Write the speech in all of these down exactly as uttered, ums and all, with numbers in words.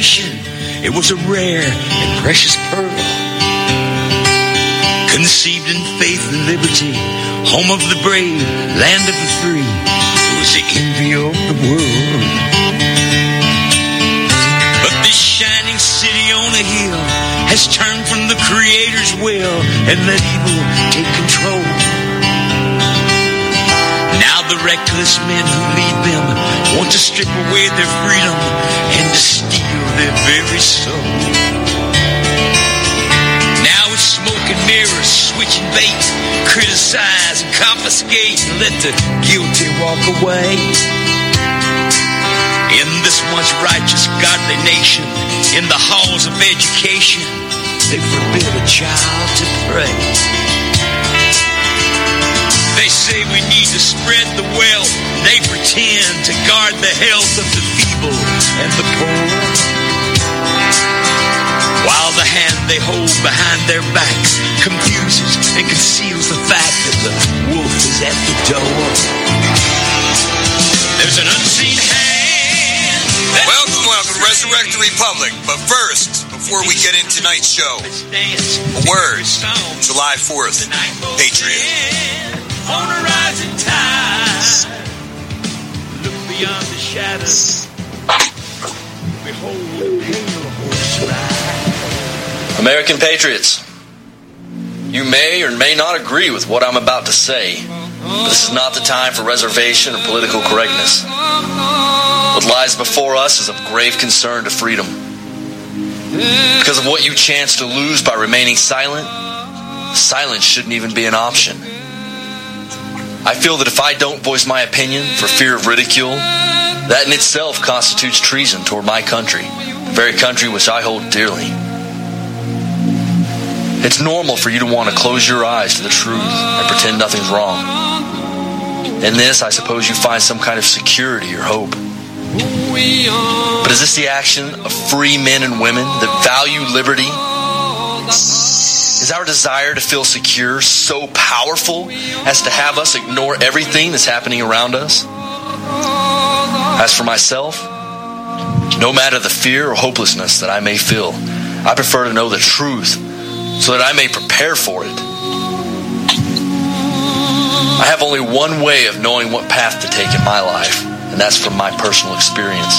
nation. It was a rare and precious pearl, conceived in faith and liberty, home of the brave, land of the free. It was the envy of the world. But this shining city on a hill has turned from the Creator's will and let evil take control. Now the reckless men who lead them want to strip away their freedom and to steal their very soul. Now it's smoke and mirrors, switching bait, criticize and confiscate and let the guilty walk away. In this once righteous, godly nation, in the halls of education, they forbid a child to pray. They say we need to spread the wealth. They pretend to guard the health of the feeble and the poor, while the hand they hold behind their backs confuses and conceals the fact that the wolf is at the door. There's an unseen hand. Welcome, welcome, Resurrect the Republic. But first, before we get into tonight's show, a word, July fourth, Patriot. On a rising tide, look beyond the shadows. Behold the pale horse ride. American patriots, you may or may not agree with what I'm about to say, but this is not the time for reservation or political correctness. What lies before us is of grave concern to freedom. Because of what you chance to lose by remaining silent, silence shouldn't even be an option. I feel that if I don't voice my opinion for fear of ridicule, that in itself constitutes treason toward my country, the very country which I hold dearly. It's normal for you to want to close your eyes to the truth and pretend nothing's wrong. In this, I suppose you find some kind of security or hope. But is this the action of free men and women that value liberty? Is our desire to feel secure so powerful as to have us ignore everything that's happening around us? As for myself, no matter the fear or hopelessness that I may feel, I prefer to know the truth so that I may prepare for it. I have only one way of knowing what path to take in my life, and that's from my personal experience.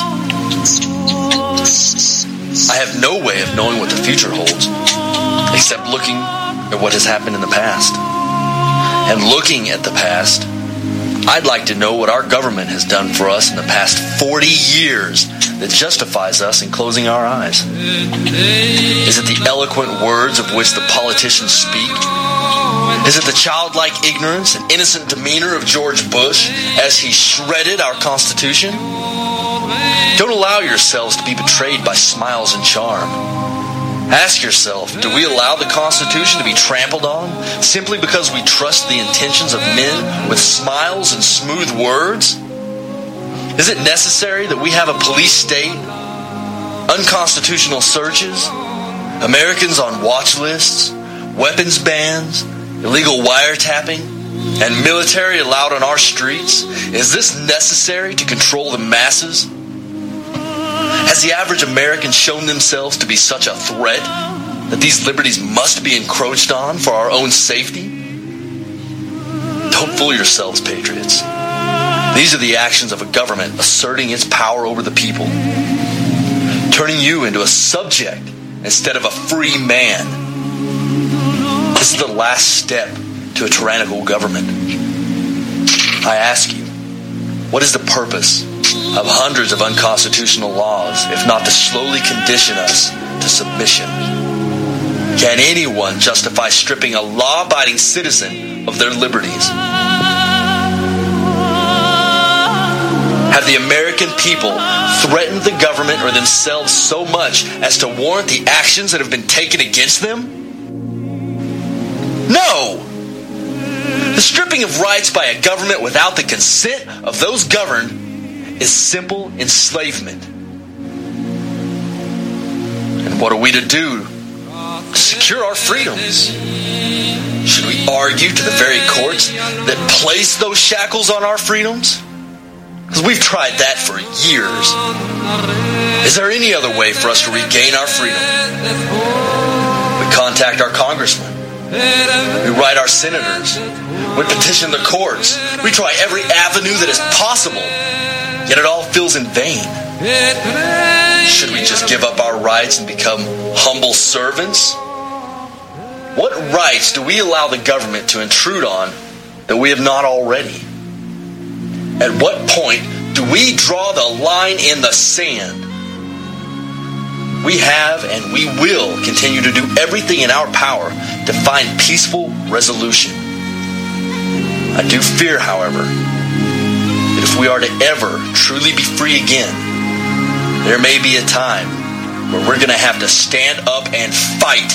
I have no way of knowing what the future holds, except looking at what has happened in the past. And looking at the past, I'd like to know what our government has done for us in the past forty years that justifies us in closing our eyes. Is it the eloquent words of which the politicians speak? Is it the childlike ignorance and innocent demeanor of George Bush as he shredded our Constitution? Don't allow yourselves to be betrayed by smiles and charm. Ask yourself, do we allow the Constitution to be trampled on simply because we trust the intentions of men with smiles and smooth words? Is it necessary that we have a police state, unconstitutional searches, Americans on watch lists, weapons bans, illegal wiretapping, and military allowed on our streets? Is this necessary to control the masses? Has the average American shown themselves to be such a threat that these liberties must be encroached on for our own safety? Don't fool yourselves, patriots. These are the actions of a government asserting its power over the people, turning you into a subject instead of a free man. This is the last step to a tyrannical government. I ask you, what is the purpose of hundreds of unconstitutional laws if not to slowly condition us to submission? Can anyone justify stripping a law-abiding citizen of their liberties? Have the American people threatened the government or themselves so much as to warrant the actions that have been taken against them? No! The stripping of rights by a government without the consent of those governed is simple enslavement. And what are we to do to secure our freedoms? Should we argue to the very courts that place those shackles on our freedoms? Because we've tried that for years. Is there any other way for us to regain our freedom? We contact our congressmen. We write our senators. We petition the courts. We try every avenue that is possible. Yet it all feels in vain. Should we just give up our rights and become humble servants? What rights do we allow the government to intrude on that we have not already? At what point do we draw the line in the sand? We have and we will continue to do everything in our power to find peaceful resolution. I do fear, however, that if we are to ever truly be free again, there may be a time where we're going to have to stand up and fight.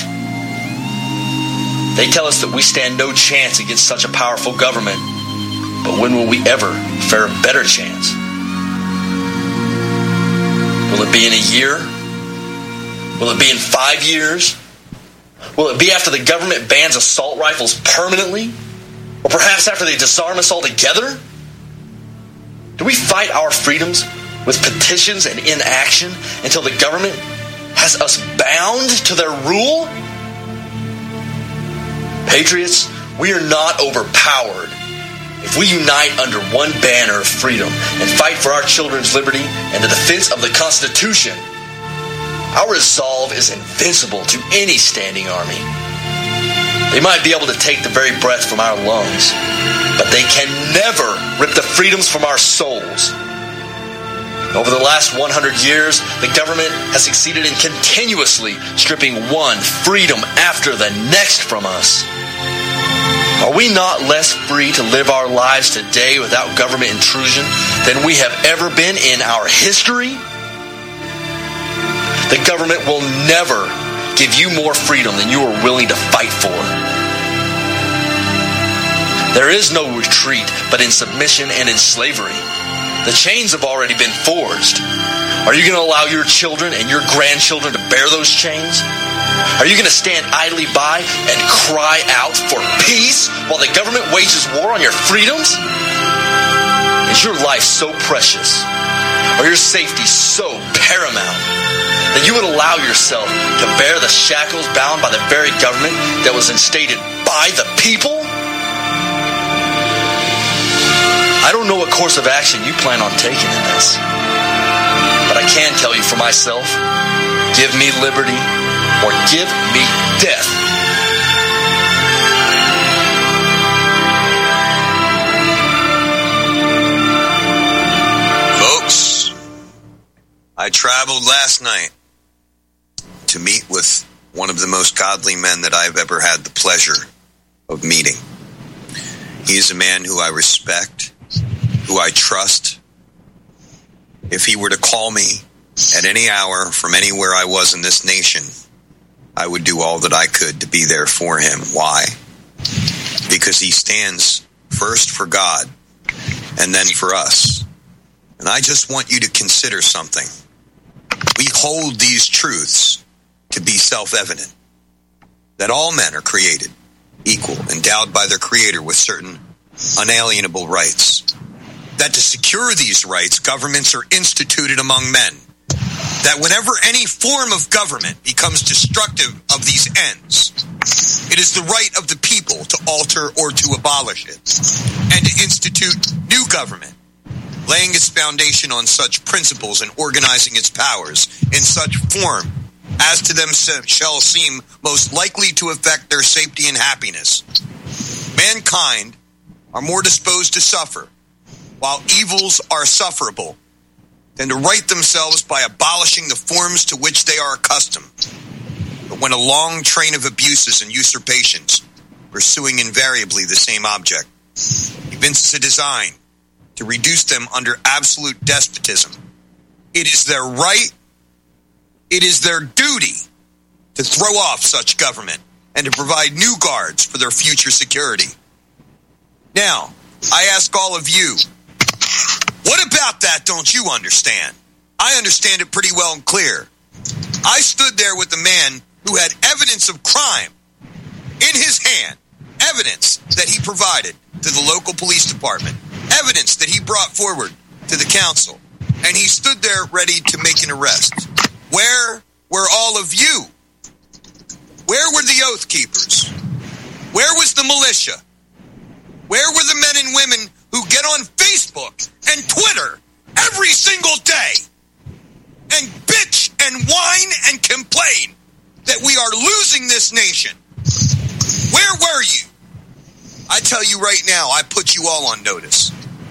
They tell us that we stand no chance against such a powerful government, but when will we ever fare a better chance? Will it be in a year? Will it be in five years? Will it be after the government bans assault rifles permanently? Or perhaps after they disarm us altogether? Do we fight our freedoms with petitions and inaction until the government has us bound to their rule? Patriots, we are not overpowered if we unite under one banner of freedom and fight for our children's liberty and the defense of the Constitution. Our resolve is invincible to any standing army. They might be able to take the very breath from our lungs, but they can never rip the freedoms from our souls. Over the last one hundred years, the government has succeeded in continuously stripping one freedom after the next from us. Are we not less free to live our lives today without government intrusion than we have ever been in our history? The government will never give you more freedom than you are willing to fight for. There is no retreat but in submission and in slavery. The chains have already been forged. Are you going to allow your children and your grandchildren to bear those chains? Are you going to stand idly by and cry out for peace while the government wages war on your freedoms? Is your life so precious, or your safety so paramount, that you would allow yourself to bear the shackles bound by the very government that was instated by the people? I don't know what course of action you plan on taking in this, but I can tell you for myself, give me liberty or give me death. Folks, I traveled last night to meet with one of the most godly men that I've ever had the pleasure of meeting. He is a man who I respect, who I trust. If he were to call me at any hour from anywhere I was in this nation, I would do all that I could to be there for him. Why? Because he stands first for God and then for us. And I just want you to consider something. We hold these truths to be self-evident, that all men are created equal, endowed by their Creator with certain unalienable rights, that to secure these rights, governments are instituted among men, that whenever any form of government becomes destructive of these ends, it is the right of the people to alter or to abolish it, and to institute new government, laying its foundation on such principles and organizing its powers in such form as to them shall seem most likely to affect their safety and happiness. Mankind are more disposed to suffer, while evils are sufferable, than to right themselves by abolishing the forms to which they are accustomed. But when a long train of abuses and usurpations, pursuing invariably the same object, evinces a design to reduce them under absolute despotism, it is their right, it is their duty to throw off such government and to provide new guards for their future security. Now, I ask all of you, what about that don't you understand? I understand it pretty well and clear. I stood there with a man who had evidence of crime in his hand, evidence that he provided to the local police department, evidence that he brought forward to the council, and he stood there ready to make an arrest. Where were all of you? Where were the Oath Keepers? Where was the militia? Where were the men and women who get on Facebook and Twitter every single day and bitch and whine and complain that we are losing this nation? Where were you? I tell you right now, I put you all on notice.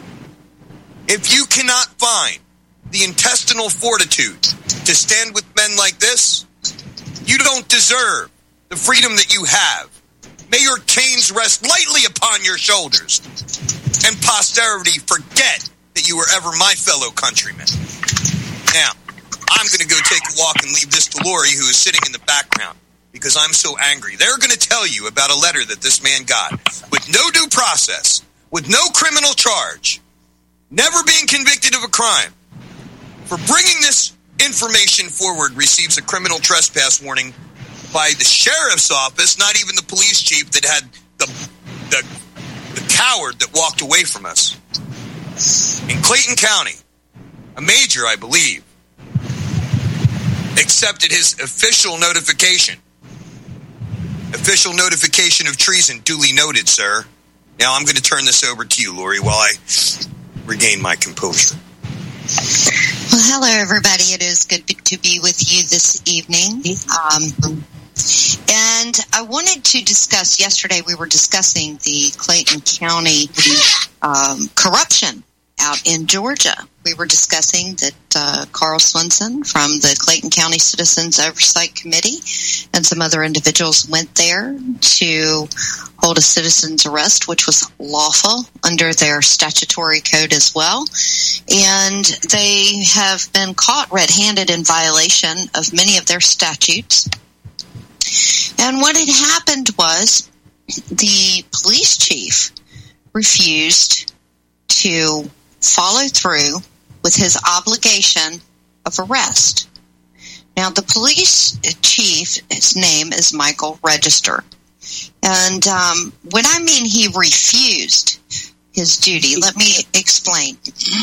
If you cannot find the intestinal fortitude to stand with men like this, you don't deserve the freedom that you have. May your chains rest lightly upon your shoulders, and posterity forget that you were ever my fellow countrymen. Now, I'm going to go take a walk and leave this to Lori, who is sitting in the background, because I'm so angry. They're going to tell you about a letter that this man got with no due process, with no criminal charge, never being convicted of a crime. For bringing this information forward, receives a criminal trespass warning by the sheriff's office, not even the police chief that had the, the, the coward that walked away from us. In Clayton County, a major, I believe, accepted his official notification. Official notification of treason, duly noted, sir. Now I'm going to turn this over to you, Lori, while I regain my composure. Well, hello, everybody. It is good to be with you this evening. Um, and I wanted to discuss, yesterday we were discussing the Clayton County um, corruption out in Georgia. We were discussing that uh, Carl Swenson from the Clayton County Citizens Oversight Committee and some other individuals went there to hold a citizen's arrest, which was lawful under their statutory code as well. And they have been caught red-handed in violation of many of their statutes. And what had happened was the police chief refused to follow through with his obligation of arrest. Now, the police chief, his name is Michael Register. And um, when I mean he refused his duty, let me explain.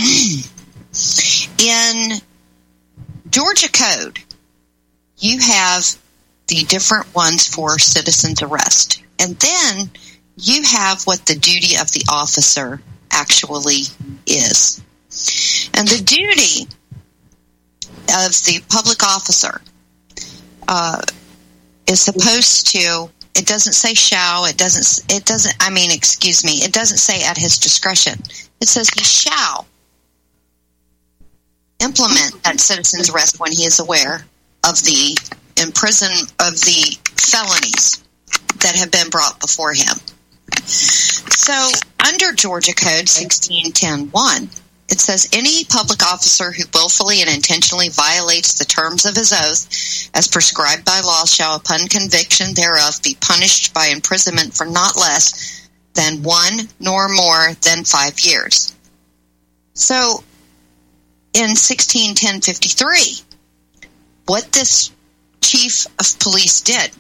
In Georgia Code, you have the different ones for citizen's arrest. And then you have what the duty of the officer actually is. And the duty of the public officer uh, is supposed to, it doesn't say shall, it doesn't, it doesn't, I mean, excuse me, it doesn't say at his discretion. It says he shall implement that citizen's arrest when he is aware of the imprison of the felonies that have been brought before him. So under Georgia Code sixteen ten one, it says any public officer who willfully and intentionally violates the terms of his oath as prescribed by law shall, upon conviction thereof, be punished by imprisonment for not less than one nor more than five years. So in sixteen ten fifty-three, what this chief of police did,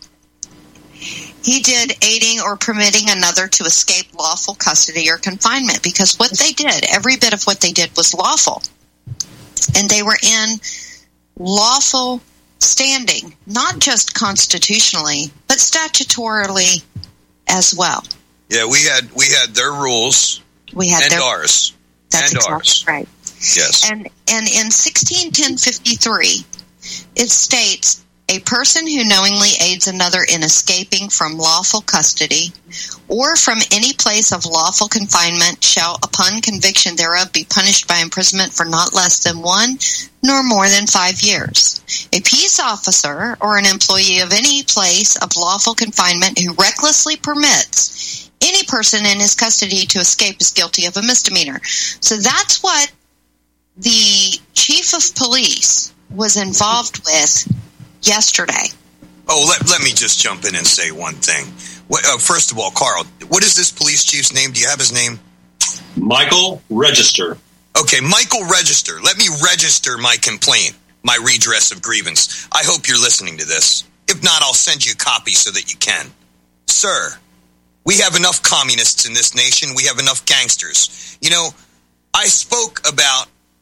he did aiding or permitting another to escape lawful custody or confinement, because what they did, every bit of what they did was lawful. And they were in lawful standing, not just constitutionally, but statutorily as well. Yeah, we had we had their rules we had and their, ours. That's and exactly ours. Right. Yes. And, and in sixteen ten fifty-three, it states, a person who knowingly aids another in escaping from lawful custody or from any place of lawful confinement shall, upon conviction thereof, be punished by imprisonment for not less than one nor more than five years. A peace officer or an employee of any place of lawful confinement who recklessly permits any person in his custody to escape is guilty of a misdemeanor. So that's what the chief of police was involved with yesterday. Oh, let, let me just jump in and say one thing. What, uh, first of all, Carl, what is this police chief's name? Do you have his name? Michael Register. Okay, Michael Register. Let me register my complaint, my redress of grievance. I hope you're listening to this. If not, I'll send you a copy so that you can. Sir, we have enough communists in this nation. We have enough gangsters. You know, I spoke about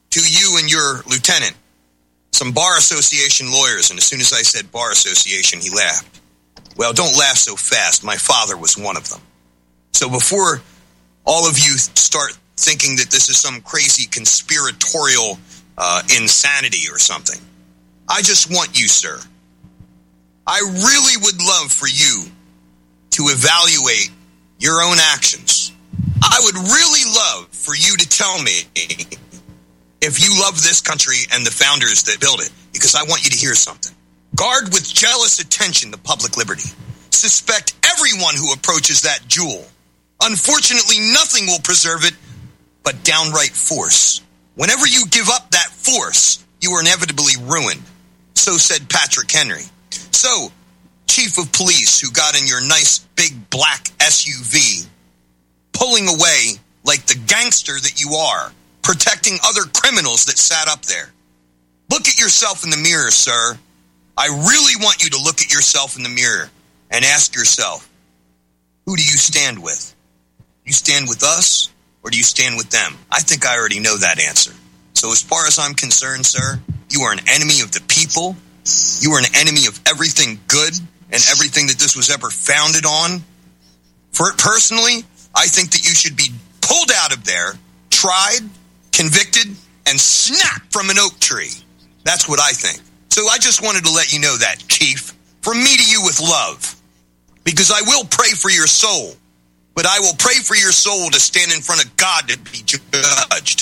to you and your lieutenant, some bar association lawyers, and as soon as I said bar association, he laughed. Well, don't laugh so fast. My father was one of them. So before all of you start thinking that this is some crazy conspiratorial uh, insanity or something, I just want you, sir, I really would love for you to evaluate your own actions. I would really love for you to tell me if you love this country and the founders that built it, because I want you to hear something. Guard with jealous attention the public liberty. Suspect everyone who approaches that jewel. Unfortunately, nothing will preserve it but downright force. Whenever you give up that force, you are inevitably ruined. So said Patrick Henry. So, Chief of Police who got in your nice big black S U V, pulling away like the gangster that you are, protecting other criminals that sat up there. Look at yourself in the mirror, sir. I really want you to look at yourself in the mirror and ask yourself, who do you stand with? Do you stand with us or do you stand with them? I think I already know that answer. So as far as I'm concerned, sir, you are an enemy of the people. You are an enemy of everything good and everything that this was ever founded on. For personally, I think that you should be pulled out of there, tried, convicted, and snapped from an oak tree. That's what I think. So I just wanted to let you know that, Chief, from me to you with love. Because I will pray for your soul, but I will pray for your soul to stand in front of God to be judged.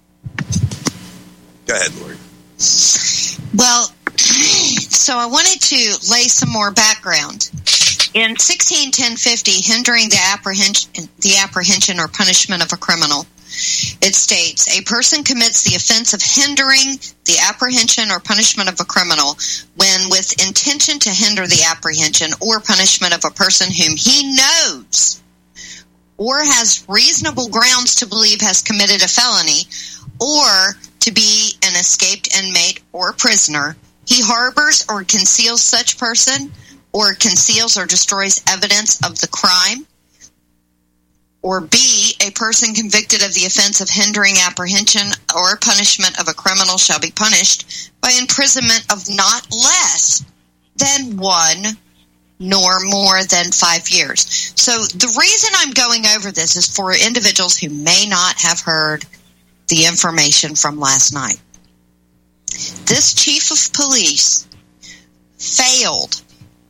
Go ahead, Lori. Well, so I wanted to lay some more background. In sixteen ten fifty, hindering the apprehension, the apprehension or punishment of a criminal, it states, a person commits the offense of hindering the apprehension or punishment of a criminal when with intention to hinder the apprehension or punishment of a person whom he knows or has reasonable grounds to believe has committed a felony, or to be an escaped inmate or prisoner, he harbors or conceals such person, or conceals or destroys evidence of the crime, or B, a person convicted of the offense of hindering apprehension or punishment of a criminal shall be punished by imprisonment of not less than one nor more than five years. So the reason I'm going over this is for individuals who may not have heard the information from last night. This chief of police failed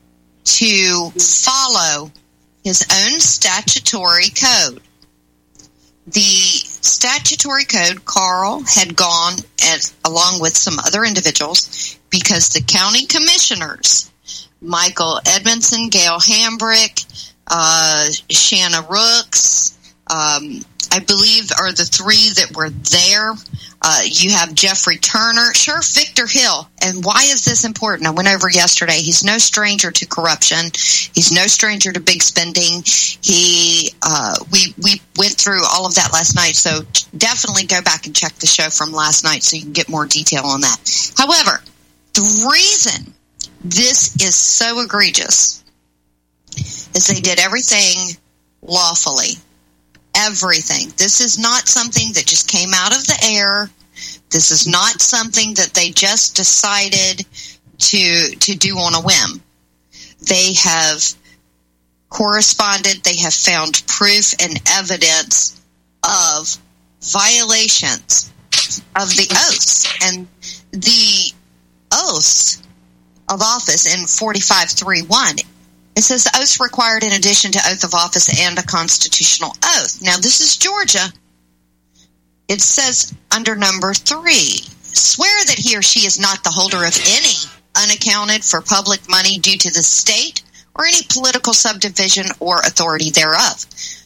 to follow his own statutory code. The statutory code, Carl had gone as, along with some other individuals, because the county commissioners, Michael Edmondson, Gail Hambrick, uh, Shanna Rooks, um, I believe are the three that were there. Uh, you have Jeffrey Turner, Sheriff Victor Hill. And why is this important? I went over yesterday. He's no stranger to corruption. He's no stranger to big spending. He, uh, we, we went through all of that last night. So definitely go back and check the show from last night so you can get more detail on that. However, the reason this is so egregious is they did everything lawfully. Everything. This is not something that just came out of the air. This is not something that they just decided to to do on a whim. They have corresponded. They have found proof and evidence of violations of the oaths. And the oaths of office in forty-five three one, it says the oaths required in addition to oath of office and a constitutional oath. Now, this is Georgia. It says under number three, swear that he or she is not the holder of any unaccounted for public money due to the state or any political subdivision or authority thereof.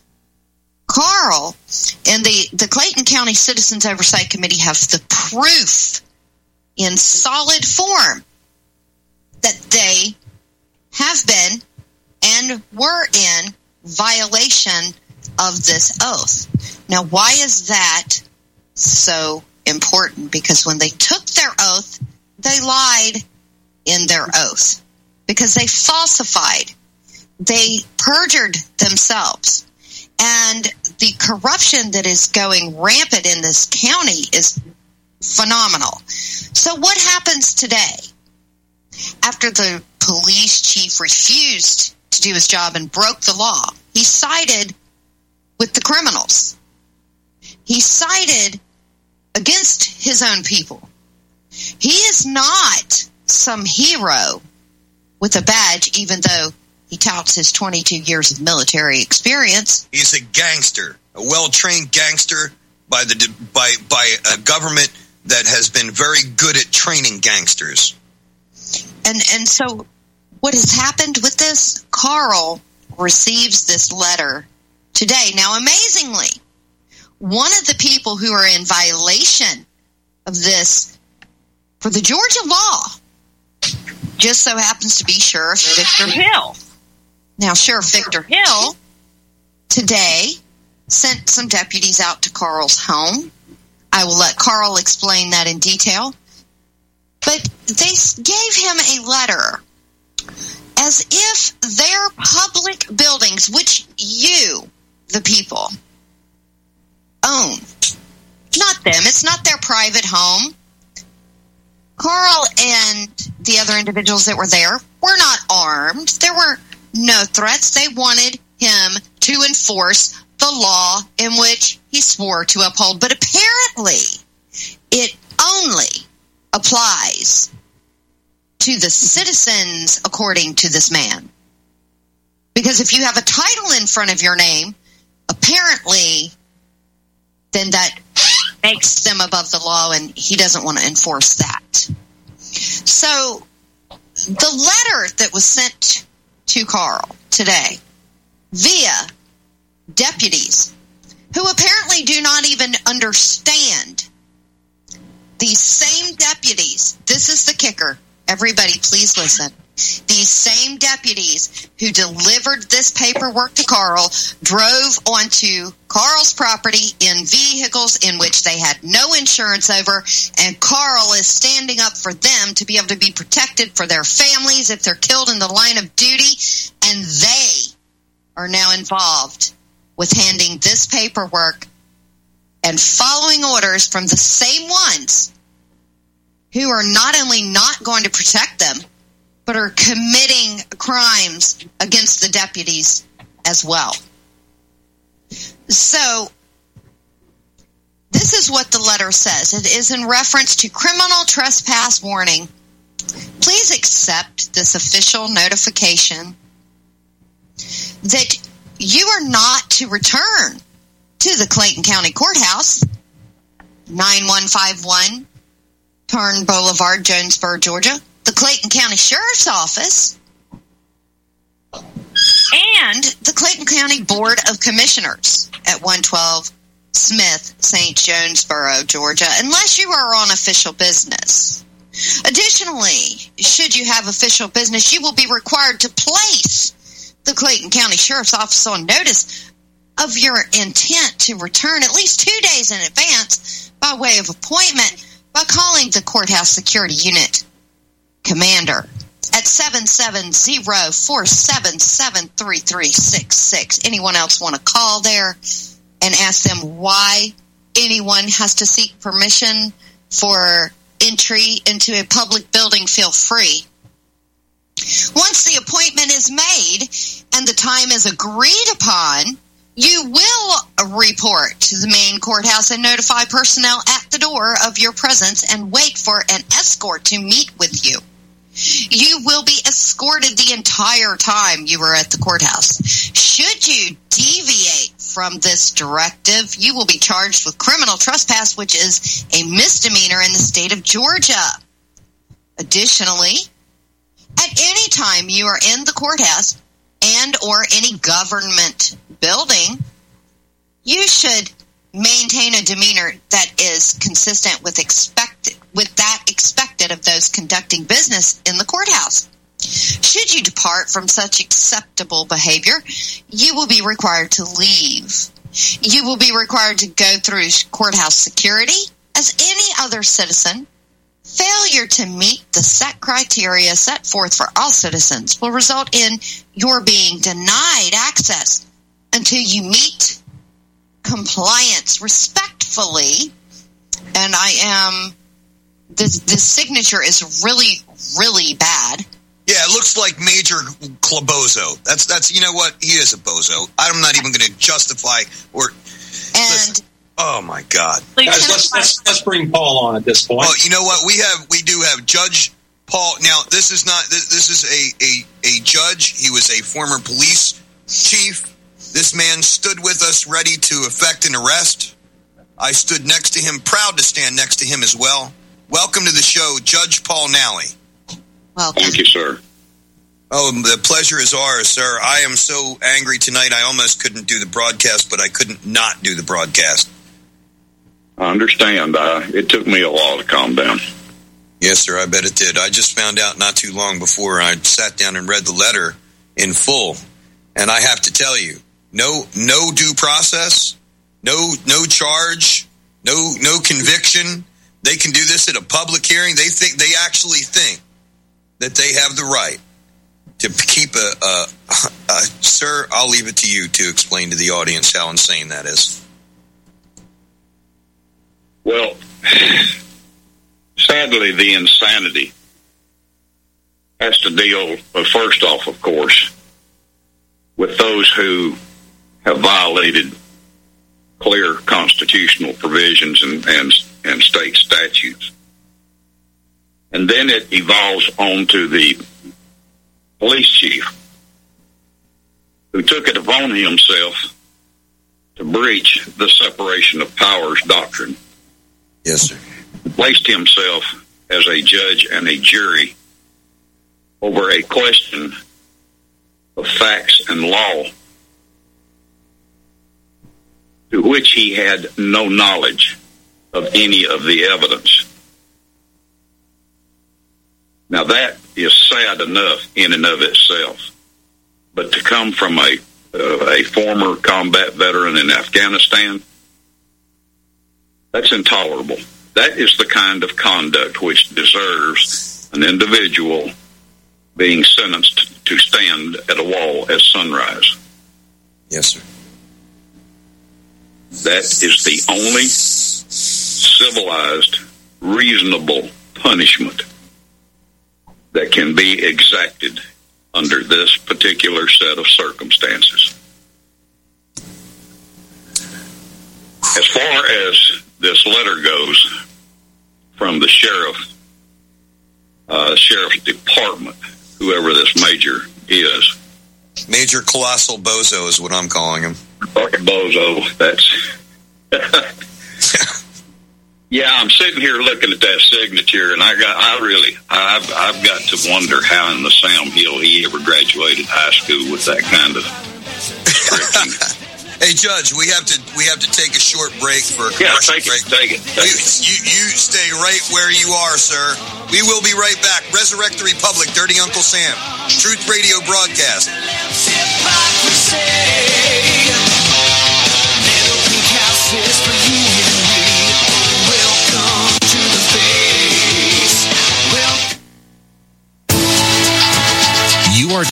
Carl and the, the Clayton County Citizens Oversight Committee have the proof in solid form that they have been and were in violation of this oath. Now, why is that so important? Because when they took their oath, they lied in their oath. Because they falsified. They perjured themselves. And the corruption that is going rampant in this county is phenomenal. So what happens today? After the police chief refused to do his job and broke the law, he sided with the criminals. He sided against his own people. He is not some hero with a badge, even though he touts his twenty-two years of military experience. He's a gangster, a well-trained gangster by the by by a government that has been very good at training gangsters. And and so what has happened with this? Carl receives this letter today. Now, amazingly, one of the people who are in violation of this for the Georgia law just so happens to be Sheriff Victor Hill. Now, Sheriff Victor Hill today sent some deputies out to Carl's home. I will let Carl explain that in detail. But they gave him a letter as if their public buildings, which you, the people, own, not them, it's not their private home. Carl and the other individuals that were there were not armed. There were no threats. They wanted him to enforce the law in which he swore to uphold. But apparently, it only applies to the citizens, according to this man. Because if you have a title in front of your name, apparently, then that makes them above the law, and he doesn't want to enforce that. So, the letter that was sent to Carl today via deputies who apparently do not even understand, these same deputies, this is the kicker, everybody please listen, these same deputies who delivered this paperwork to Carl drove onto Carl's property in vehicles in which they had no insurance over, and Carl is standing up for them to be able to be protected for their families if they're killed in the line of duty, and they are now involved with handing this paperwork and following orders from the same ones who are not only not going to protect them, but are committing crimes against the deputies as well. So, this is what the letter says. It is in reference to criminal trespass warning. Please accept this official notification that you are not to return to the Clayton County Courthouse, nine one five one Tarn Boulevard, Jonesboro, Georgia, the Clayton County Sheriff's Office, and the Clayton County Board of Commissioners at one twelve Smith, Saint Jonesboro, Georgia, unless you are on official business. Additionally, should you have official business, you will be required to place the Clayton County Sheriff's Office on notice of your intent to return at least two days in advance by way of appointment by calling the Courthouse Security Unit Commander at seven seven zero, four seven seven, three three six six. Anyone else want to call there and ask them why anyone has to seek permission for entry into a public building? Feel free. Once the appointment is made and the time is agreed upon, you will report to the main courthouse and notify personnel at the door of your presence and wait for an escort to meet with you. You will be escorted the entire time you are at the courthouse. Should you deviate from this directive, you will be charged with criminal trespass, which is a misdemeanor in the state of Georgia. Additionally, at any time you are in the courthouse and or any government building, you should maintain a demeanor that is consistent with expected with that expected of those conducting business in the courthouse. Should you depart from such acceptable behavior, you will be required to leave. You will be required to go through courthouse security as any other citizen. Failure to meet the set criteria set forth for all citizens will result in your being denied access until you meet compliance. Respectfully, and I am. This this signature is really really bad. Yeah, it looks like Major Clabozo. That's that's you know what, he is a bozo. I'm not even going to justify or. And listen, oh my God! Guys, let's, let's let's bring Paul on at this point. Well, you know what, we have we do have Judge Paul. Now this is not this, this is a, a a judge. He was a former police chief. This man stood with us, ready to effect an arrest. I stood next to him, proud to stand next to him as well. Welcome to the show, Judge Paul Nally. Welcome. Thank you, sir. Oh, the pleasure is ours, sir. I am so angry tonight, I almost couldn't do the broadcast, but I couldn't not do the broadcast. I understand. Uh, it took me a while to calm down. Yes, sir, I bet it did. I just found out not too long before. I sat down and read the letter in full, and I have to tell you, no no due process, no no charge, no no conviction. They can do this at a public hearing. They think they actually think that they have the right to keep a, a, a, sir, I'll leave it to you to explain to the audience how insane that is. Well, sadly, the insanity has to deal, well, first off, of course, with those who have violated clear constitutional provisions and, and, and state statutes. And then it evolves on to the police chief, who took it upon himself to breach the separation of powers doctrine. Yes, sir. Placed himself as a judge and a jury over a question of facts and law to which he had no knowledge of any of the evidence. Now that is sad enough in and of itself, but to come from a uh, a former combat veteran in Afghanistan, that's intolerable. That is the kind of conduct which deserves an individual being sentenced to stand at a wall at sunrise. Yes, sir. That is the only civilized, reasonable punishment that can be exacted under this particular set of circumstances. As far as this letter goes from the sheriff, uh, sheriff's department, whoever this major is. Major Colossal Bozo is what I'm calling him. Bozo, that's... Yeah, I'm sitting here looking at that signature, and I got, I really, I've, I've got to wonder how in the Sam Hill he ever graduated high school with that kind of scripting. Hey, Judge, we have to, we have to take a short break for a yeah, commercial take break. it, take it, take you, it. You, you stay right where you are, sir. We will be right back. Resurrect the Republic, Dirty Uncle Sam, Truth Radio broadcast. You are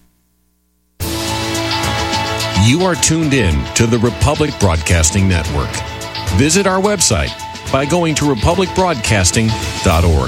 You are tuned in to the Republic Broadcasting Network. Visit our website by going to republic broadcasting dot org.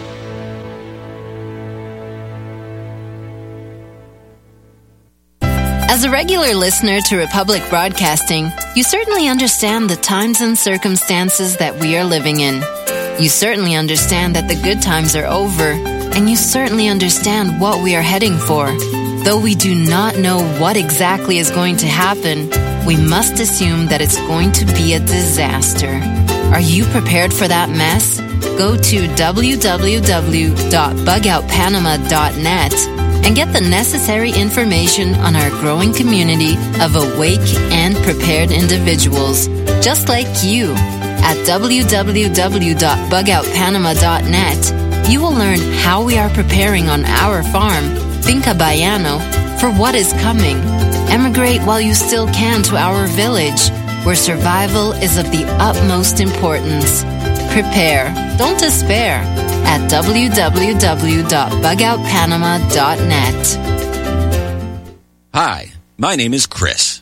As a regular listener to Republic Broadcasting, you certainly understand the times and circumstances that we are living in. You certainly understand that the good times are over, and you certainly understand what we are heading for. Though we do not know what exactly is going to happen, we must assume that it's going to be a disaster. Are you prepared for that mess? Go to w w w dot bug out panama dot net and get the necessary information on our growing community of awake and prepared individuals, just like you. At w w w dot bug out panama dot net, you will learn how we are preparing on our farm, Finca Bayano, for what is coming. Emigrate while you still can to our village, where survival is of the utmost importance. Prepare, don't despair, at w w w dot bug out panama dot net. Hi, my name is Chris.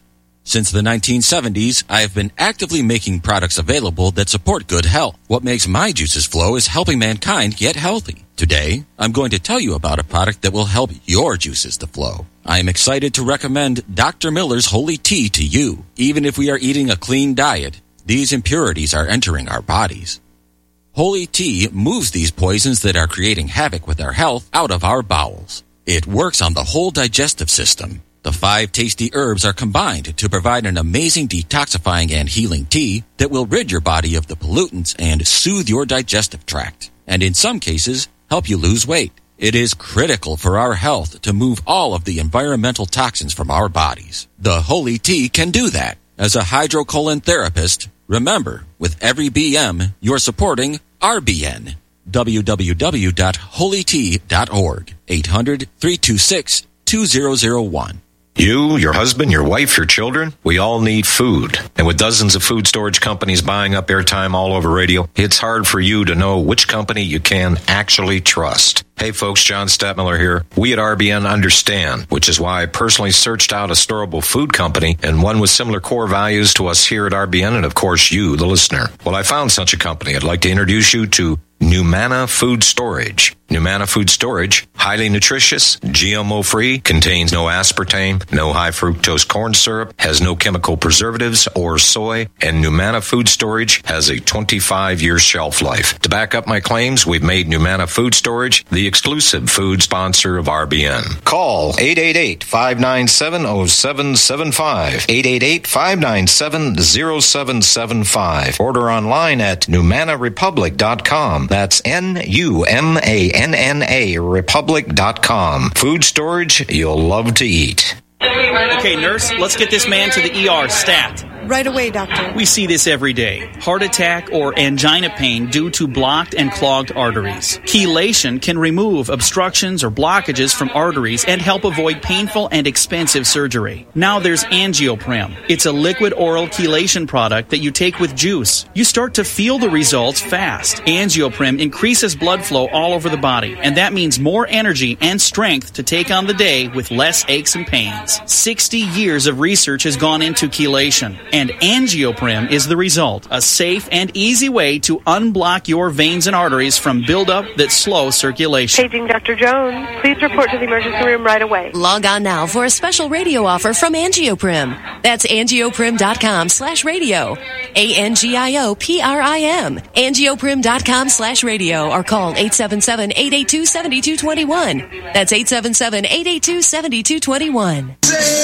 Since the nineteen seventies, I have been actively making products available that support good health. What makes my juices flow is helping mankind get healthy. Today, I'm going to tell you about a product that will help your juices to flow. I am excited to recommend Doctor Miller's Holy Tea to you. Even if we are eating a clean diet, these impurities are entering our bodies. Holy Tea moves these poisons that are creating havoc with our health out of our bowels. It works on the whole digestive system. The five tasty herbs are combined to provide an amazing detoxifying and healing tea that will rid your body of the pollutants and soothe your digestive tract, and in some cases, help you lose weight. It is critical for our health to move all of the environmental toxins from our bodies. The Holy Tea can do that. As a hydrocolon therapist, remember, with every B M, you're supporting R B N. w w w dot holy tea dot org. eight hundred, three two six, two zero zero one. You, your husband, your wife, your children, we all need food. And with dozens of food storage companies buying up airtime all over radio, it's hard for you to know which company you can actually trust. Hey folks, John Stadtmiller here. We at R B N understand, which is why I personally searched out a storable food company and one with similar core values to us here at R B N and of course you, the listener. Well, I found such a company. I'd like to introduce you to Numana Food Storage. Numana Food Storage, highly nutritious, G M O-free, contains no aspartame, no high fructose corn syrup, has no chemical preservatives or soy, and Numana Food Storage has a twenty-five year shelf life. To back up my claims, we've made Numana Food Storage the exclusive food sponsor of R B N. Call eight eight eight, five nine seven, zero seven seven five, eight eight eight, five nine seven, zero seven seven five. Order online at numana republic dot com. That's N U M A N N A republic dot com. Food storage you'll love to eat. Okay, nurse, let's get this man to the E R stat. Right away, doctor. We see this every day. Heart attack or angina pain due to blocked and clogged arteries. Chelation can remove obstructions or blockages from arteries and help avoid painful and expensive surgery. Now there's Angioprim. It's a liquid oral chelation product that you take with juice. You start to feel the results fast. Angioprim increases blood flow all over the body, and that means more energy and strength to take on the day with less aches and pains. sixty years of research has gone into chelation. And Angioprim is the result, a safe and easy way to unblock your veins and arteries from buildup that slow circulation. Paging Doctor Jones. Please report to the emergency room right away. Log on now for a special radio offer from Angioprim. That's angioprim.com slash radio. A N G I O P R I M. Angioprim.com slash radio or call eight seven seven, eight eight two, seven two two one. That's eight seven seven, eight eight two, seven two two one.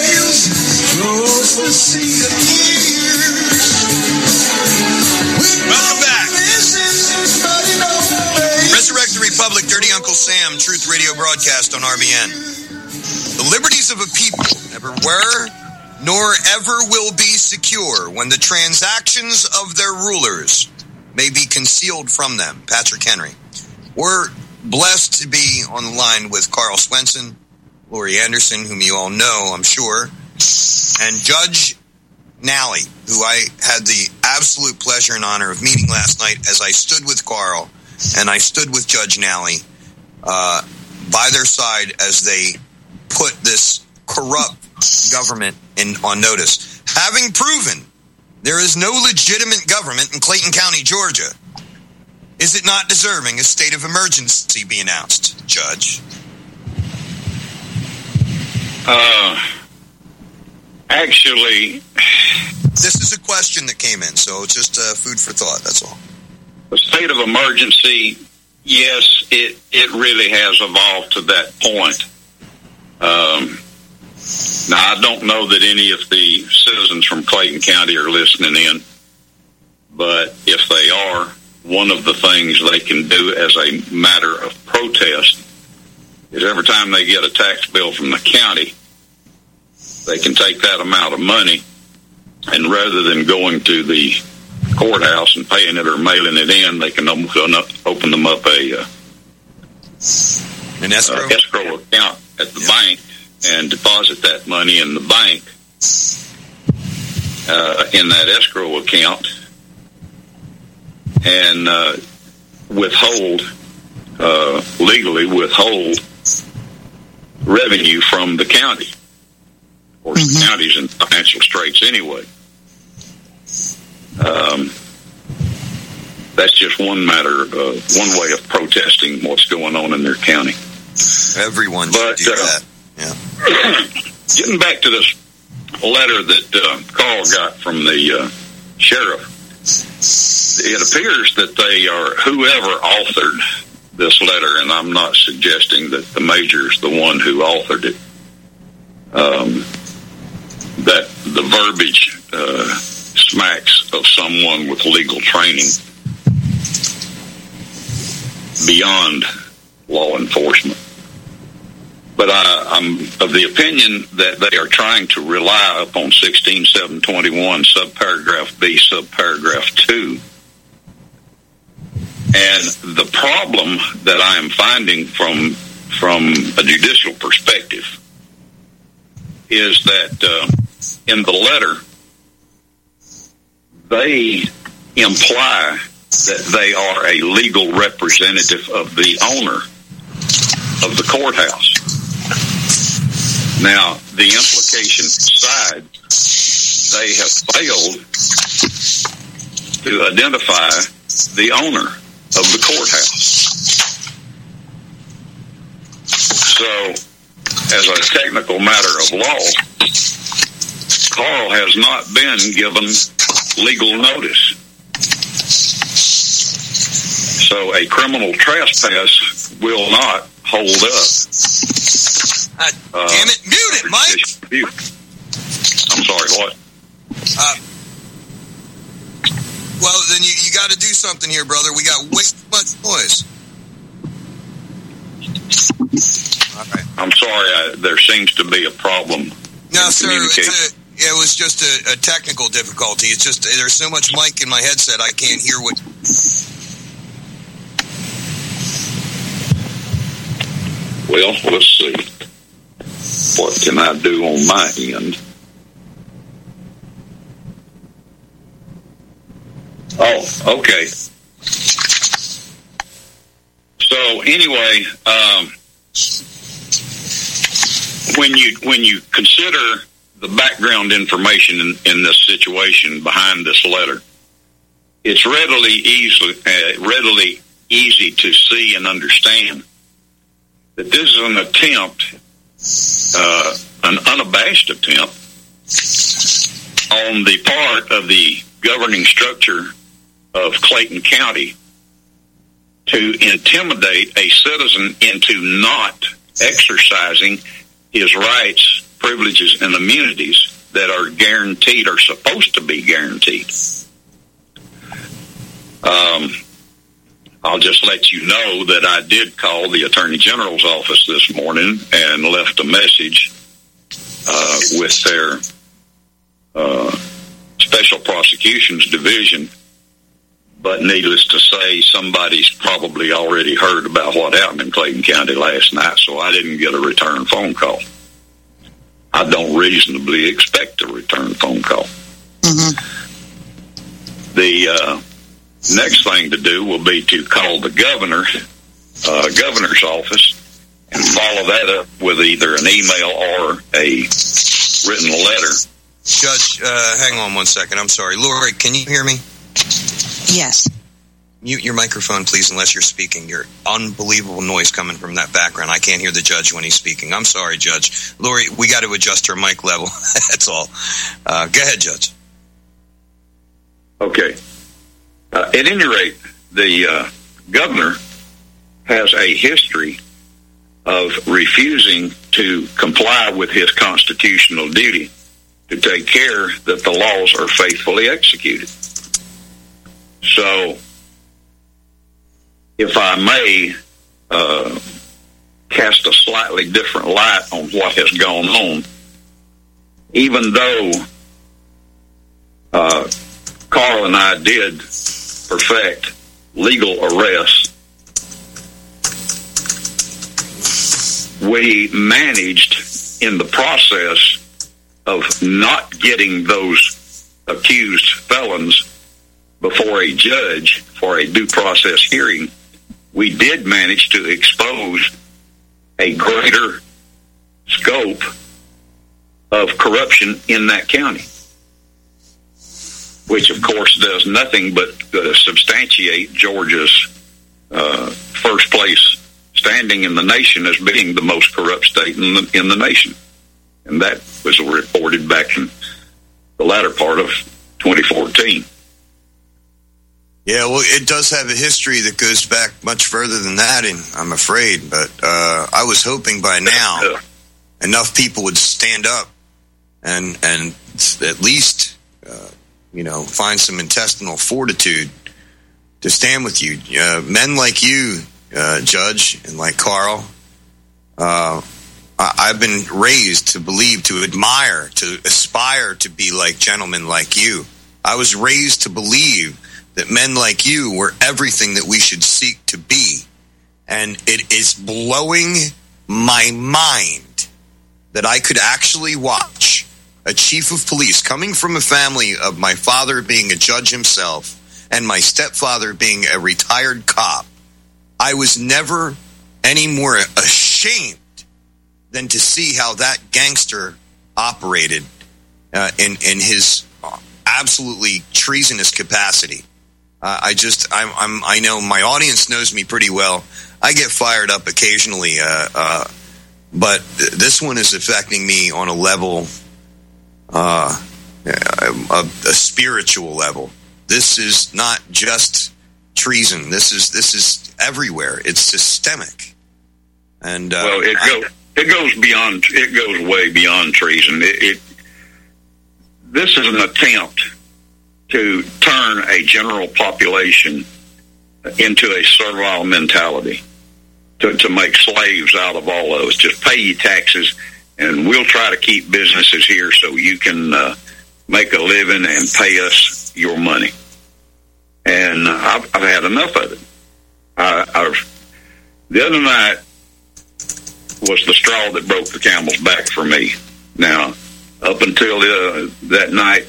Welcome back. Resurrect the Republic, Dirty Uncle Sam, Truth Radio broadcast on R B N. The liberties of a people never were, nor ever will be secure when the transactions of their rulers may be concealed from them. Patrick Henry. We're blessed to be on the line with Carl Swenson, Laurie Anderson, whom you all know, I'm sure, and Judge Nally, who I had the absolute pleasure and honor of meeting last night as I stood with Carl and I stood with Judge Nally uh, by their side as they put this corrupt government in on notice. Having proven there is no legitimate government in Clayton County, Georgia, is it not deserving a state of emergency be announced, Judge? Uh... Actually, this is a question that came in, so just uh, food for thought, that's all. The state of emergency, yes, it, it really has evolved to that point. Um, now, I don't know that any of the citizens from Clayton County are listening in, but if they are, one of the things they can do as a matter of protest is every time they get a tax bill from the county, they can take that amount of money, and rather than going to the courthouse and paying it or mailing it in, they can open them up a uh, an escrow? Uh, escrow account at the yeah. bank and deposit that money in the bank uh, in that escrow account and uh, withhold, uh, legally withhold revenue from the county. Of course, mm-hmm. the county's in financial straits anyway. Um, that's just one matter, uh, one way of protesting what's going on in their county. Everyone but, should do uh, that. Yeah. Getting back to this letter that uh, Carl got from the uh, sheriff, it appears that they are, whoever authored this letter, and I'm not suggesting that the major is the one who authored it, um, that the verbiage uh, smacks of someone with legal training beyond law enforcement. But I, I'm of the opinion that they are trying to rely upon sixteen seven twenty-one, subparagraph B, subparagraph two. And the problem that I am finding from from a judicial perspective is that uh, in the letter, they imply that they are a legal representative of the owner of the courthouse. Now, the implication side, they have failed to identify the owner of the courthouse. So, as a technical matter of law, Carl has not been given legal notice. So a criminal trespass will not hold up. Uh, uh, damn it, mute it, Mike! I'm sorry, what? Uh, well, then you, you got to do something here, brother. We got way too much noise. All right. I'm sorry, I, there seems to be a problem. No, sir, it's a, it was just a, a technical difficulty. It's just there's so much mic in my headset, I can't hear what... Well, let's see. What can I do on my end? Oh, okay. So anyway, um, when you when you consider the background information in, in this situation behind this letter, it's readily easy uh, readily easy to see and understand that this is an attempt, uh, an unabashed attempt, on the part of the governing structure of Clayton County to intimidate a citizen into not exercising his rights, privileges, and immunities that are guaranteed or supposed to be guaranteed. Um, I'll just let you know that I did call the Attorney General's office this morning and left a message uh, with their uh, Special Prosecutions Division. But needless to say, somebody's probably already heard about what happened in Clayton County last night, so I didn't get a return phone call. I don't reasonably expect a return phone call. Mm-hmm. The uh, next thing to do will be to call the governor, uh, governor's office, and follow that up with either an email or a written letter. Judge, uh, hang on one second. I'm sorry. Lori, can you hear me? Yes. Mute your microphone, please, unless you're speaking. Your unbelievable noise coming from that background. I can't hear the judge when he's speaking. I'm sorry, Judge. Lori, we got to adjust her mic level. That's all. Uh, go ahead, Judge. Okay. Uh, at any rate, the uh, governor has a history of refusing to comply with his constitutional duty to take care that the laws are faithfully executed. So, if I may uh, cast a slightly different light on what has gone on, even though uh, Carl and I did perfect legal arrests, we managed in the process of not getting those accused felons before a judge for a due process hearing, we did manage to expose a greater scope of corruption in that county, which, of course, does nothing but uh, substantiate Georgia's uh, first place standing in the nation as being the most corrupt state in the, in the nation. And that was reported back in the latter part of twenty fourteen. Yeah, well, it does have a history that goes back much further than that, and I'm afraid. But uh, I was hoping by now enough people would stand up and and at least, uh, you know, find some intestinal fortitude to stand with you. Uh, men like you, uh, Judge, and like Carl, uh, I- I've been raised to believe, to admire, to aspire to be like gentlemen like you. I was raised to believe that men like you were everything that we should seek to be. And it is blowing my mind that I could actually watch a chief of police coming from a family of my father being a judge himself and my stepfather being a retired cop. I was never any more ashamed than to see how that gangster operated uh, in, in his absolutely treasonous capacity. Uh, I just, I'm, I'm, I know my audience knows me pretty well. I get fired up occasionally, uh, uh, but th- this one is affecting me on a level, uh, a, a, a spiritual level. This is not just treason. This is this is everywhere. It's systemic. And uh, well, it goes it goes beyond. It goes way beyond treason. It, it this is an attempt to turn a general population into a servile mentality, to, to make slaves out of all of us. Just pay your taxes, and we'll try to keep businesses here so you can uh, make a living and pay us your money. And I've, I've had enough of it. I, I've, the other night was the straw that broke the camel's back for me. Now, up until uh, that night,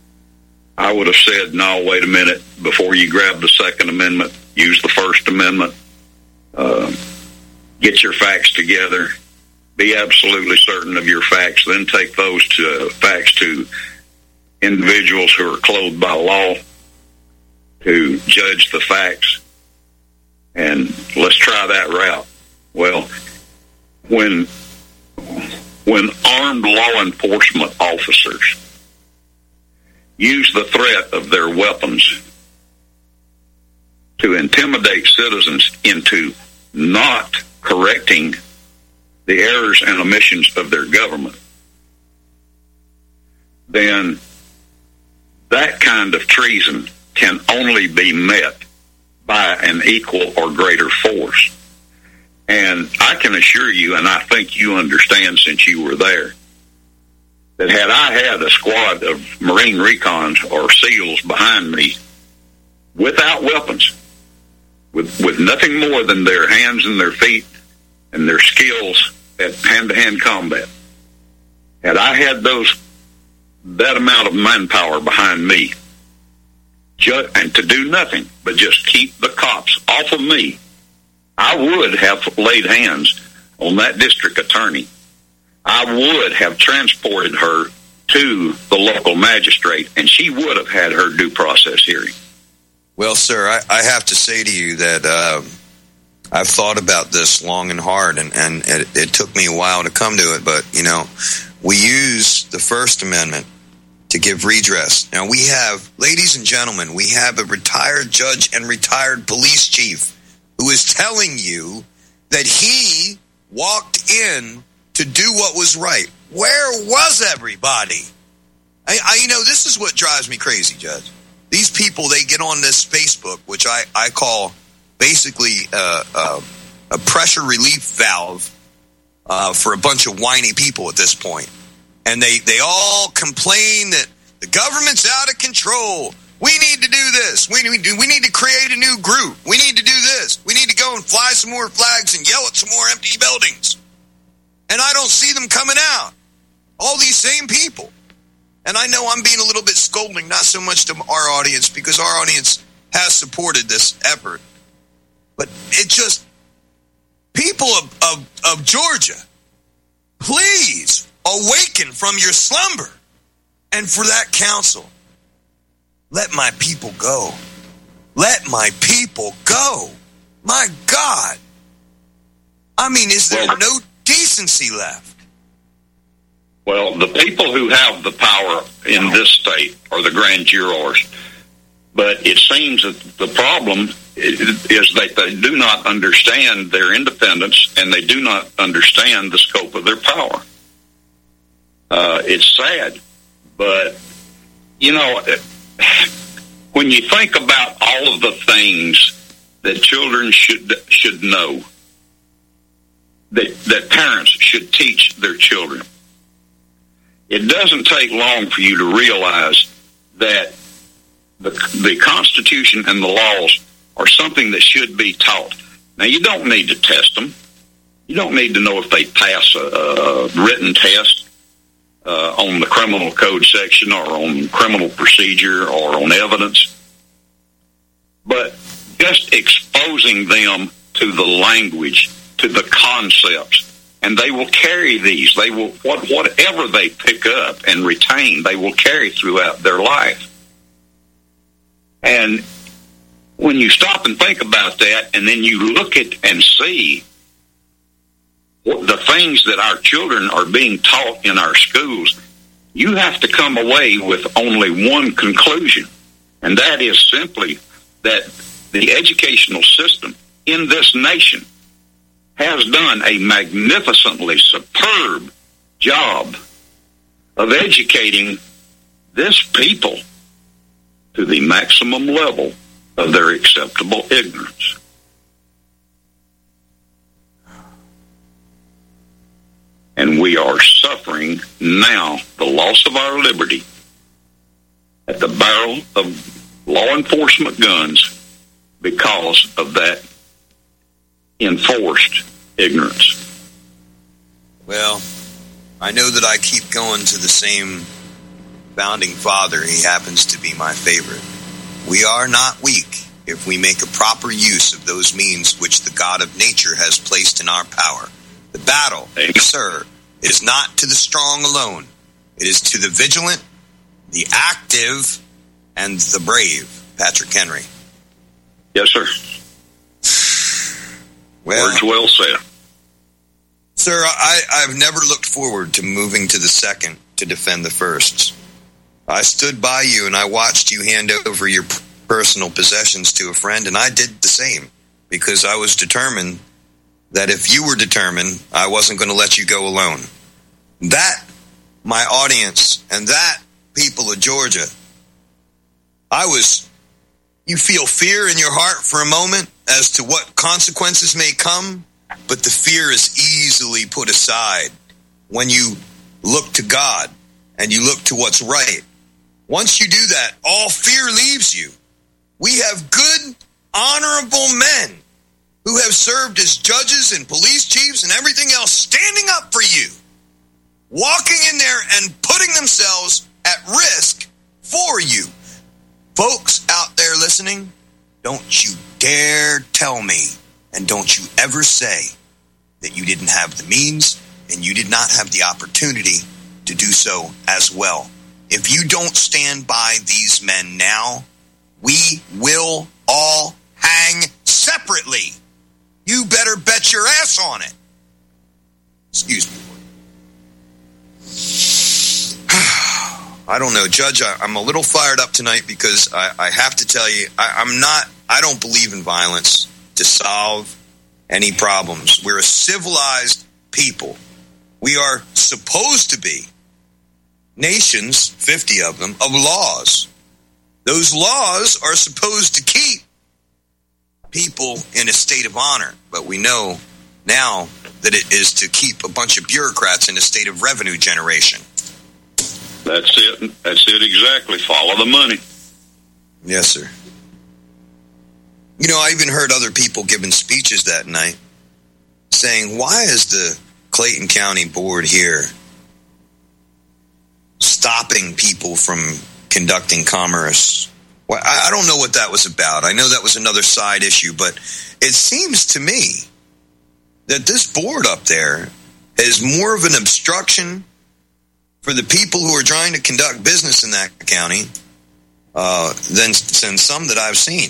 I would have said, no, wait a minute, before you grab the Second Amendment, use the First Amendment, uh, get your facts together, be absolutely certain of your facts, then take those to, uh, facts to individuals who are clothed by law to judge the facts, and let's try that route. Well, when when armed law enforcement officers use the threat of their weapons to intimidate citizens into not correcting the errors and omissions of their government, then that kind of treason can only be met by an equal or greater force. And I can assure you, and I think you understand since you were there, that had I had a squad of Marine recons or SEALs behind me without weapons, with, with nothing more than their hands and their feet and their skills at hand-to-hand combat, had I had those that amount of manpower behind me, just, and to do nothing but just keep the cops off of me, I would have laid hands on that district attorney. I would have transported her to the local magistrate, and she would have had her due process hearing. Well, sir, I, I have to say to you that uh, I've thought about this long and hard, and, and it, it took me a while to come to it, but, you know, we use the First Amendment to give redress. Now, we have, ladies and gentlemen, we have a retired judge and retired police chief who is telling you that he walked in to do what was right. Where was everybody? I, I, you know, this is what drives me crazy, Judge. These people, they get on this Facebook, which I, I call basically uh, uh, a pressure relief valve uh, for a bunch of whiny people at this point. And they, they all complain that the government's out of control. We need to do this. We need to, we need to create a new group. We need to do this. We need to go and fly some more flags and yell at some more empty buildings. And I don't see them coming out. All these same people. And I know I'm being a little bit scolding, not so much to our audience, because our audience has supported this effort. But it just, people of, of, of Georgia, please, awaken from your slumber. And for that counsel, let my people go. Let my people go. My God. I mean, is there well, no decency left? Well, the people who have the power in this state are the grand jurors. But it seems that the problem is that they do not understand their independence and they do not understand the scope of their power. Uh, it's sad, but, you know, when you think about all of the things that children should should know, that, that parents should teach their children, it doesn't take long for you to realize that the, the Constitution and the laws are something that should be taught. Now, you don't need to test them. You don't need to know if they pass a, a written test uh, on the criminal code section or on criminal procedure or on evidence. But just exposing them to the language, to the concepts, and they will carry these. They will, what, whatever they pick up and retain, they will carry throughout their life. And when you stop and think about that, and then you look at and see the things that our children are being taught in our schools, you have to come away with only one conclusion, and that is simply that the educational system in this nation has done a magnificently superb job of educating this people to the maximum level of their acceptable ignorance. And we are suffering now the loss of our liberty at the barrel of law enforcement guns because of that enforced ignorance. Well, I know that I keep going to the same founding father. He happens to be my favorite. We are not weak if we make a proper use of those means which the God of nature has placed in our power. The battle, sir, is not to the strong alone. It is to the vigilant, the active, and the brave. Patrick Henry. Yes, sir. Well, words well said. Sir, I, I've never looked forward to moving to the second to defend the first. I stood by you and I watched you hand over your personal possessions to a friend, and I did the same because I was determined that if you were determined, I wasn't going to let you go alone. That, my audience, and that, people of Georgia, I was, you feel fear in your heart for a moment as to what consequences may come, but the fear is easily put aside when you look to God and you look to what's right. Once you do that, all fear leaves you. We have good, honorable men who have served as judges and police chiefs and everything else standing up for you, walking in there and putting themselves at risk for you. Folks out there listening, don't you dare tell me, and don't you ever say that you didn't have the means and you did not have the opportunity to do so as well. If you don't stand by these men now, we will all hang separately. You better bet your ass on it. Excuse me. I don't know, Judge, I, I'm a little fired up tonight because I, I have to tell you, I, I'm not, I don't believe in violence to solve any problems. We're a civilized people. We are supposed to be nations, fifty of them, of laws. Those laws are supposed to keep people in a state of honor, but we know now that it is to keep a bunch of bureaucrats in a state of revenue generation. That's it. That's it exactly. Follow the money. Yes, sir. You know, I even heard other people giving speeches that night saying, why is the Clayton County Board here stopping people from conducting commerce? Well, I don't know what that was about. I know that was another side issue, but it seems to me that this board up there is more of an obstruction for the people who are trying to conduct business in that county uh, than, than some that I've seen.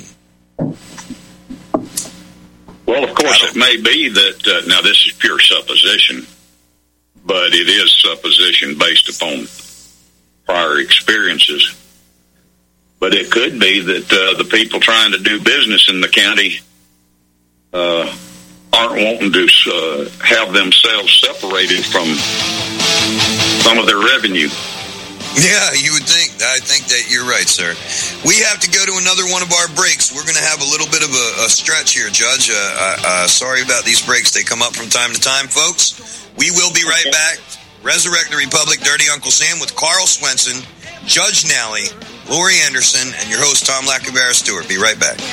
Well, of course, it may be that, uh, now this is pure supposition, but it is supposition based upon prior experiences. But it could be that uh, the people trying to do business in the county uh, aren't wanting to uh, have themselves separated from some of their revenue. Yeah, you would think. I think that you're right, sir. We have to go to another one of our breaks. We're going to have a little bit of a, a stretch here, Judge. Uh, uh, uh, sorry about these breaks. They come up from time to time, folks. We will be right back. Resurrect the Republic, Dirty Uncle Sam with Carl Swenson, Judge Nally, Lori Anderson, and your host, Tom Lacavera Stewart. Be right back.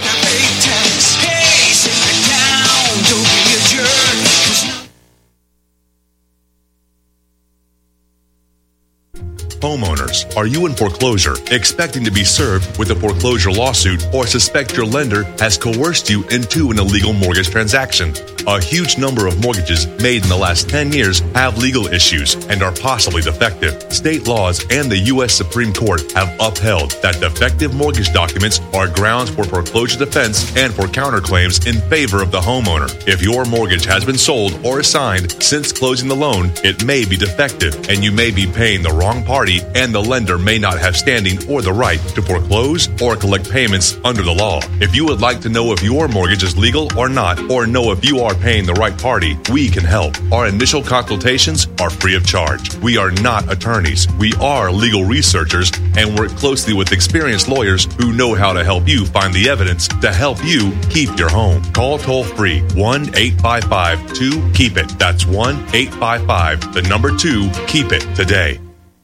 Homeowners, are you in foreclosure, expecting to be served with a foreclosure lawsuit, or suspect your lender has coerced you into an illegal mortgage transaction? A huge number of mortgages made in the last ten years have legal issues and are possibly defective. State laws and the U S Supreme Court have upheld that defective mortgage documents are grounds for foreclosure defense and for counterclaims in favor of the homeowner. If your mortgage has been sold or assigned since closing the loan, it may be defective and you may be paying the wrong party, and the lender may not have standing or the right to foreclose or collect payments under the law. If you would like to know if your mortgage is legal or not, or know if you are paying the right party, we can help. Our initial consultations are free of charge. We are not attorneys. We are legal researchers and work closely with experienced lawyers who know how to help you find the evidence to help you keep your home. Call toll free one eight five five two keep it. That's one eight five five, the number two, keep it today.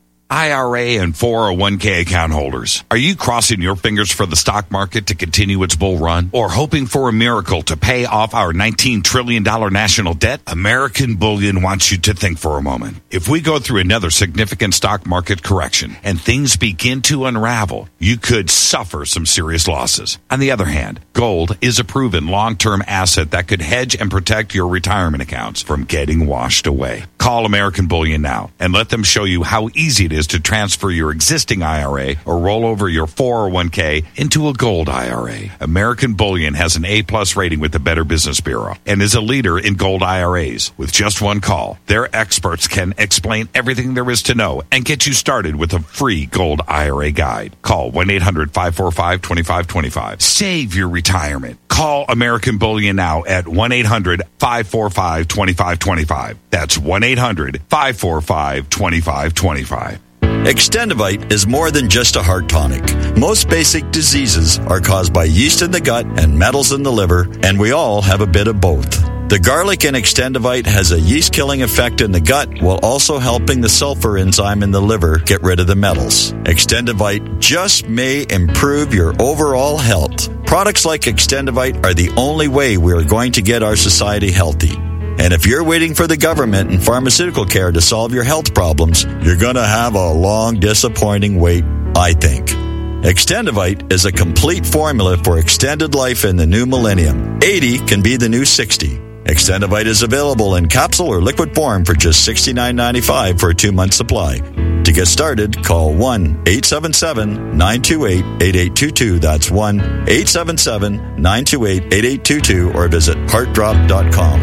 I R A and four oh one k account holders, are you crossing your fingers for the stock market to continue its bull run, or hoping for a miracle to pay off our nineteen trillion dollars national debt? American Bullion wants you to think for a moment. If we go through another significant stock market correction and things begin to unravel, you could suffer some serious losses. On the other hand, gold is a proven long-term asset that could hedge and protect your retirement accounts from getting washed away. Call American Bullion now and let them show you how easy it is to transfer your existing I R A or roll over your four oh one k into a gold I R A. American Bullion has an A-plus rating with the Better Business Bureau and is a leader in gold I R As. With just one call, their experts can explain everything there is to know and get you started with a free gold I R A guide. Call one eight hundred five four five two five two five. Save your retirement. Call American Bullion now at one eight hundred five four five two five two five. That's one eight hundred five four five two five two five. Extendivite is more than just a heart tonic. Most basic diseases are caused by yeast in the gut and metals in the liver, and we all have a bit of both. The garlic in Extendivite has a yeast-killing effect in the gut while also helping the sulfur enzyme in the liver get rid of the metals. Extendivite just may improve your overall health. Products like Extendivite are the only way we are going to get our society healthy. And if you're waiting for the government and pharmaceutical care to solve your health problems, you're going to have a long, disappointing wait, I think. Extendivite is a complete formula for extended life in the new millennium. eighty can be the new sixty. Extendivite is available in capsule or liquid form for just sixty-nine ninety-five for a two-month supply. To get started, call one eight seven seven nine two eight eight eight two two. That's one eight seven seven nine two eight eight eight two two or visit heart drop dot com.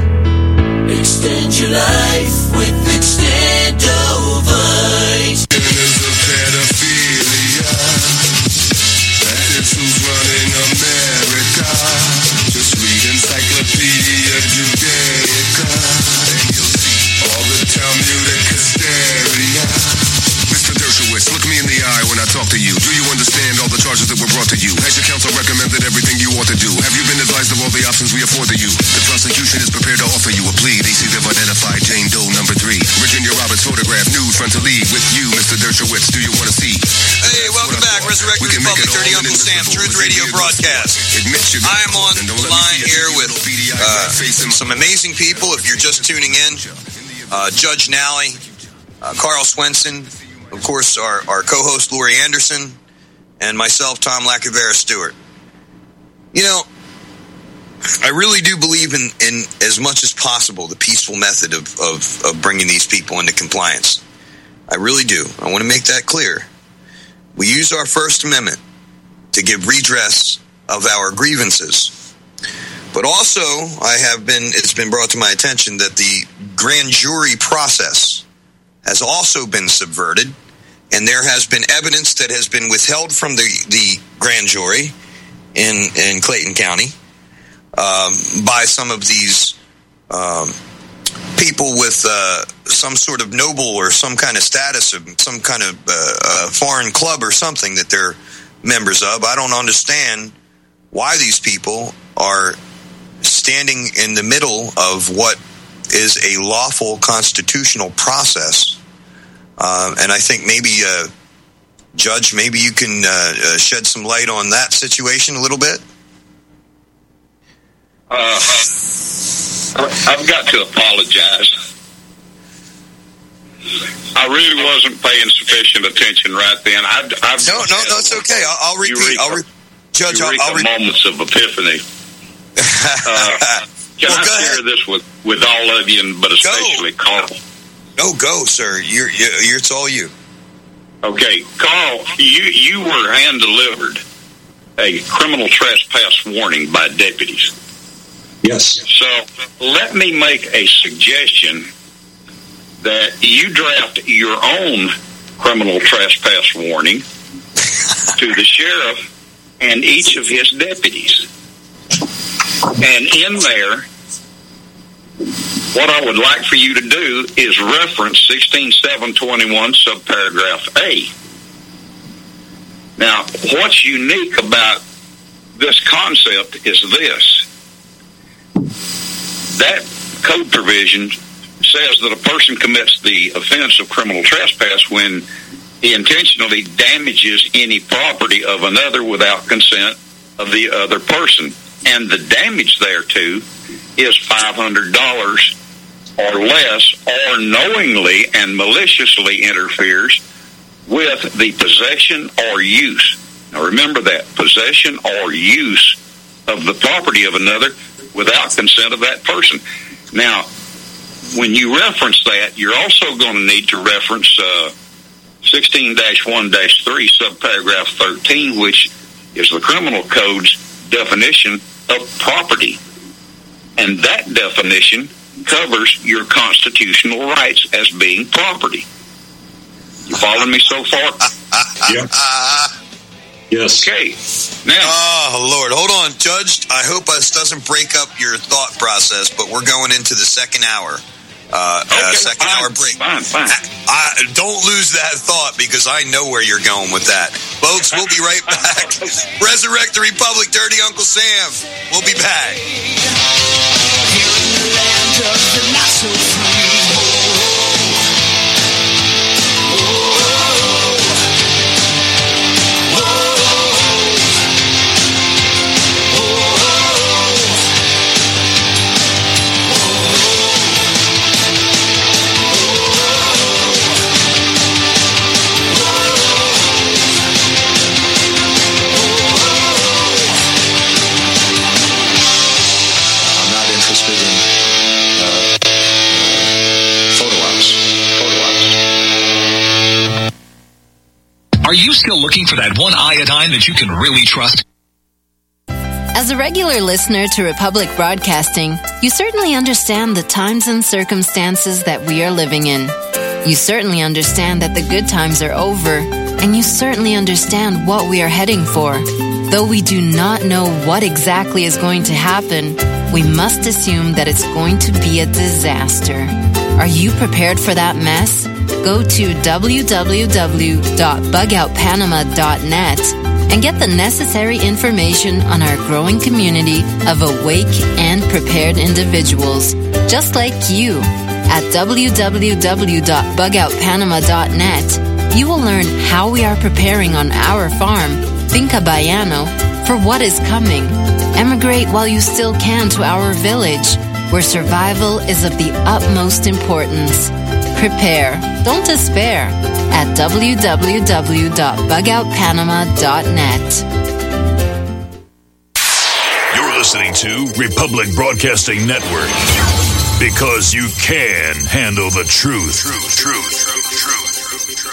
Extend your life with Extendovite. There's a pedophilia. That is who's running America. Just read Encyclopedia Judaica, and you'll see all the Talmudic hysteria. Mister Dershowitz, look me in the eye when I talk to you. Do you understand all the charges that were brought to you? Has your counsel recommended everything you ought to do? Have you been advised of all the options we afford to you? The prosecution is prepared to offer you a plea. They say they've identified Jane Doe number three. Virginia Roberts photograph, nude front to lead with you, Mister Dershowitz. Do you want to see? Hey, welcome back. Resurrect the Republic, Dirty Uncle Sam, Truth Radio broadcast. I am on the line here with uh, some amazing people. If you're just tuning in, uh, Judge Nally, uh, Carl Swenson, of course, our, our co-host Lori Anderson, and myself, Tom Lacavera Stewart. You know, I really do believe in, in as much as possible the peaceful method of, of, of bringing these people into compliance. I really do. I want to make that clear. We use our First Amendment to give redress of our grievances. But also, I have been, it's been brought to my attention that the grand jury process has also been subverted, and there has been evidence that has been withheld from the, the grand jury in, in Clayton County um, by some of these um, people with uh, some sort of noble or some kind of status of some kind of uh, uh, foreign club or something that they're members of. I don't understand why these people are standing in the middle of what is a lawful constitutional process. Uh, and I think maybe, uh, Judge, maybe you can uh, uh, shed some light on that situation a little bit. Uh, I've got to apologize. I really wasn't paying sufficient attention right then. I, I've no, no, no, it's okay. I'll, I'll repeat. Eureka, I'll re- Judge, I'll, I'll repeat. Moments of epiphany. Uh, can well, I share this with, with all of you, but especially go. Carl? No, go, sir. You're, you're, it's all you. Okay, Carl, you, you were hand-delivered a criminal trespass warning by deputies. Yes. So let me make a suggestion that you draft your own criminal trespass warning to the sheriff and each of his deputies. And in there, what I would like for you to do is reference sixteen seven twenty-one subparagraph A. Now, what's unique about this concept is this. That code provision says that a person commits the offense of criminal trespass when he intentionally damages any property of another without consent of the other person. And the damage thereto is five hundred dollars or less, or knowingly and maliciously interferes with the possession or use. Now remember that, possession or use of the property of another without consent of that person. Now, when you reference that, you're also going to need to reference uh, sixteen dash one dash three subparagraph thirteen, which is the criminal code's definition of property. And that definition covers your constitutional rights as being property. You following me so far? Yeah. Yes. Okay. Now. Oh, Lord. Hold on, Judge. I hope this doesn't break up your thought process, but we're going into the second hour. Uh, okay, uh, second fine, hour break. Fine, fine. I, I, don't lose that thought because I know where you're going with that. Folks, we'll be right back. Resurrect the Republic, Dirty Uncle Sam. We'll be back. Here in the land of the not so free. Are you still looking for that one iodine that you can really trust? As a regular listener to Republic Broadcasting, you certainly understand the times and circumstances that we are living in. You certainly understand that the good times are over, and you certainly understand what we are heading for. Though we do not know what exactly is going to happen, we must assume that it's going to be a disaster. Are you prepared for that mess? Go to w w w dot bug out panama dot net and get the necessary information on our growing community of awake and prepared individuals, just like you. At w w w dot bug out panama dot net, you will learn how we are preparing on our farm, Finca Bayano, for what is coming. Emigrate while you still can to our village, where survival is of the utmost importance. Prepare, don't despair, at w w w dot bug out panama dot net. You're listening to Republic Broadcasting Network, because you can handle the truth. Truth, truth, truth.